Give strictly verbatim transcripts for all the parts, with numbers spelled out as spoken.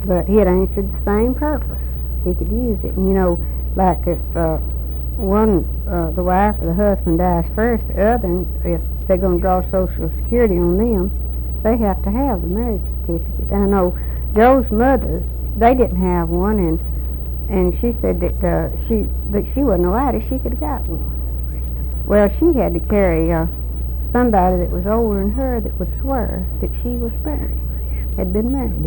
but it answered the same purpose. He could use it. And, you know, like if uh, one, uh, the wife or the husband dies first, the other, if they're going to draw Social Security on them, they have to have the marriage certificate. And I know Joe's mother, they didn't have one, and and she said that uh, she, but she wasn't allowed it. She could have got one. Well, she had to carry uh, somebody that was older than her that would swear that she was married, had been married.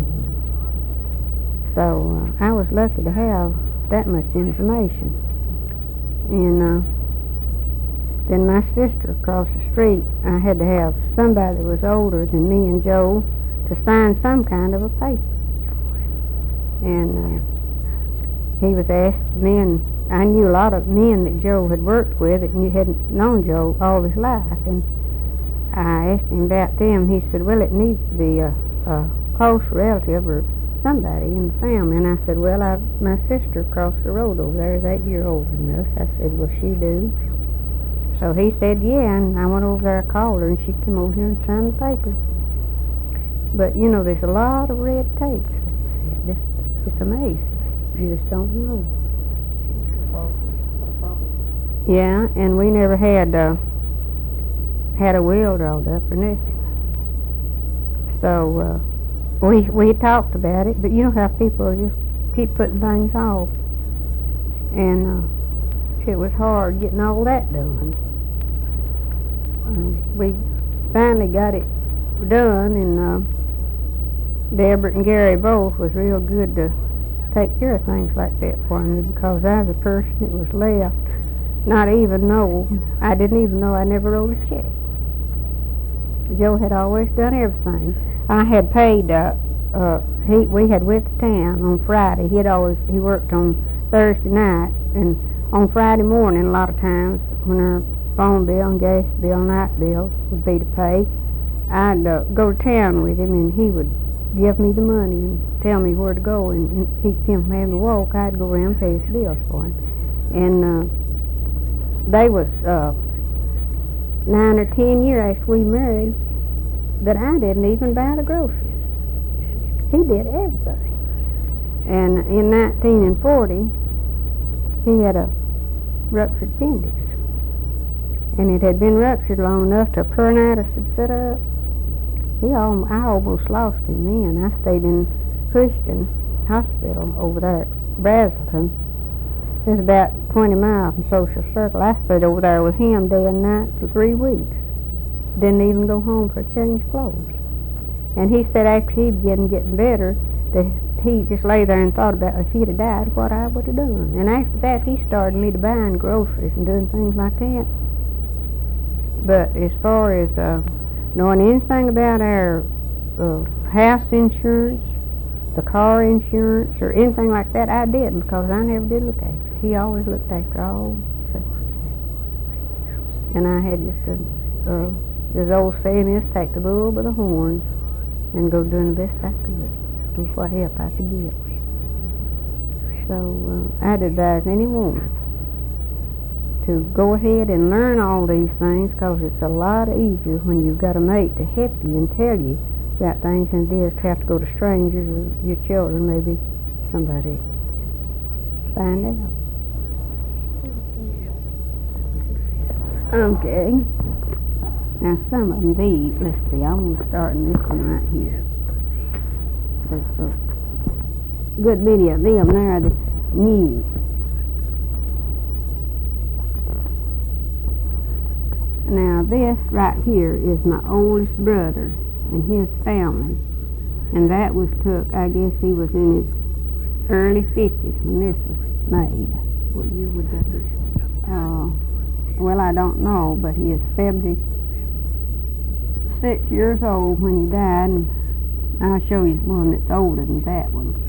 So uh, I was lucky to have that much information. And uh, then my sister across the street, I had to have somebody that was older than me and Joe to sign some kind of a paper. And uh, he was asked men, I knew a lot of men that Joe had worked with and you hadn't known Joe all his life. And I asked him about them. He said, well, it needs to be a, a close relative or somebody in the family. And I said, well, I, my sister across the road over there is eight years older than us. I said, well, she do. So he said, yeah, and I went over there, I called her, and she came over here and signed the paper. But, you know, there's a lot of red tape. It's, it's amazing. You just don't know. Yeah, and we never had uh, had a will drawn up or nothing. So uh, we we talked about it, but you know how people just keep putting things off, and uh, it was hard getting all that done. Um, we finally got it done, and uh, Deborah and Gary both was real good to take care of things like that for me, because I was a person that was left not even know, I didn't even know I never wrote a check. Joe had always done everything. I had paid, uh, uh, he, we had went to town on Friday. He had always, he worked on Thursday night, and on Friday morning, a lot of times, when our phone bill and gas bill and night bill would be to pay, I'd uh, go to town with him, and he would give me the money and tell me where to go, and, and keep him from having to walk. I'd go around and pay his bills for him. And uh, they was uh, nine or ten years after we married that I didn't even buy the groceries. He did everything. And in nineteen forty, he had a ruptured appendix. And it had been ruptured long enough to peritonitis had set up. He al- I almost lost him then. I stayed in Christian Hospital over there at Brazelton. It was about twenty miles from Social Circle. I stayed over there with him day and night for three weeks. Didn't even go home for a change of clothes. And he said after he began getting better, that he just lay there and thought about if he'd have died, what I would have done. And after that, he started me to buying groceries and doing things like that. But as far as uh, knowing anything about our uh, house insurance, the car insurance, or anything like that, I didn't, because I never did look after it. He always looked after all. And I had just a, uh, this old saying is, take the bull by the horns and go doing the best I could with what help I could get. So uh, I'd advise any woman to go ahead and learn all these things, because it's a lot easier when you've got a mate to help you and tell you about things than it is to have to go to strangers or your children, maybe somebody find out. Okay. Now some of them, these, let's see, I want to start in this one right here. There's a good many of them there that's new. Now this right here is my oldest brother and his family, and that was took, I guess he was in his early fifties when this was made. What year would that be? Uh, well, I don't know, but he is seventy-six years old when he died, and I'll show you one that's older than that one.